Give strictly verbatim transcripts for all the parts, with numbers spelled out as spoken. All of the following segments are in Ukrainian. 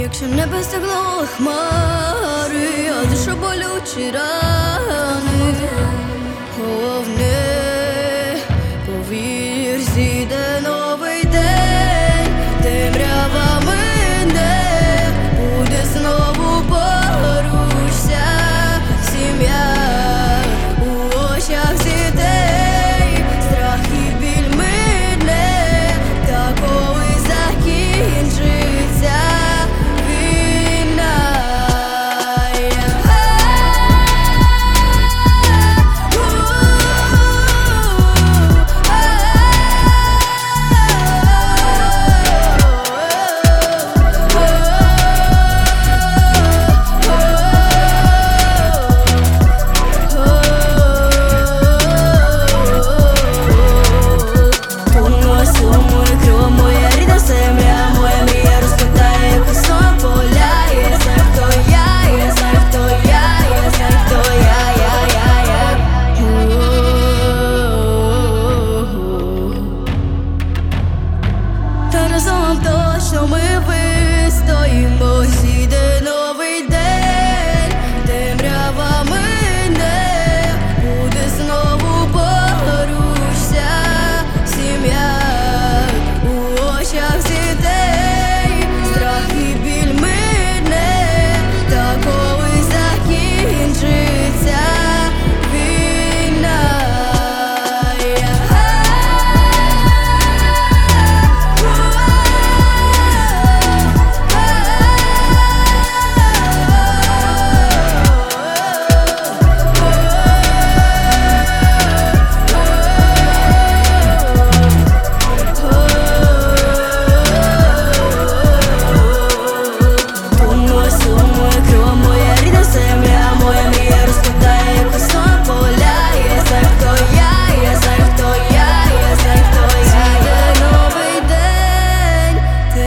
якщо небо стегло хмари, а душа болючі рани. Головне, повір, зійде новий день, темрява мине, буде знову порушся сім'я у очах дітей, страх і біль мине, та коли закінчиться війна. Разом точно ми вистоїмо, зійде новий день, темрява мине, буде знову порушся сім'я у очах дітей, страх і біль мине, та коли закінчиться війна.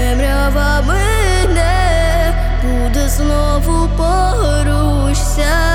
Знову порушся